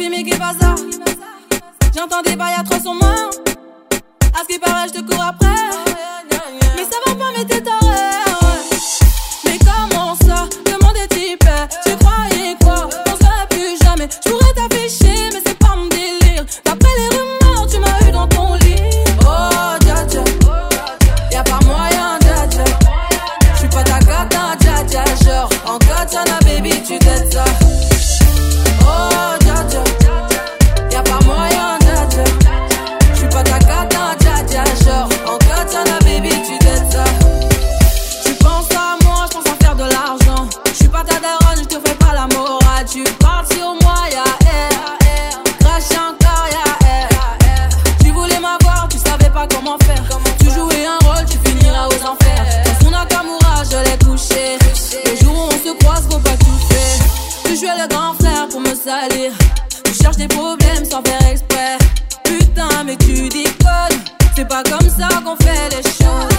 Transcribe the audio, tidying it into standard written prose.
dis mais qu'est pas ça? J'entends des bails à 300 mains. À ce qui paraît je te cours après. Mais ça va pas, mais t'es taré. Mais comment ça? Le monde est typé. Tu croyais quoi? On serait plus jamais. Je pourrais t'afficher mais c'est pas mon délire. D'après les rumeurs tu m'as eu dans ton lit. Oh dja dja, y'a pas moyen dja dja. J'suis pas ta gata dja dja. Genre en katana baby tu t'aides ça. Oh dja dja, y'a pas moyen dja dja. J'suis pas ta gata dja dja. Genre en katana baby tu t'aides ça. Tu penses à moi, j'pense à faire de l'argent. J'suis pas ta daronne, j'te fais pas la morale. Tu parles sur moi, y'a air. Crash encore, y'a air. Tu voulais m'avoir, tu savais pas comment faire. Tu jouais un rôle, tu finiras aux enfers. Dans son Nakamura, je l'ai touché. Le jour où on se croise, faut pas tout faire. Tu jouais le grand frère pour me salir. Tu cherches des problèmes sans faire exprès. Putain, mais tu déconnes. C'est pas comme ça qu'on fait les choses.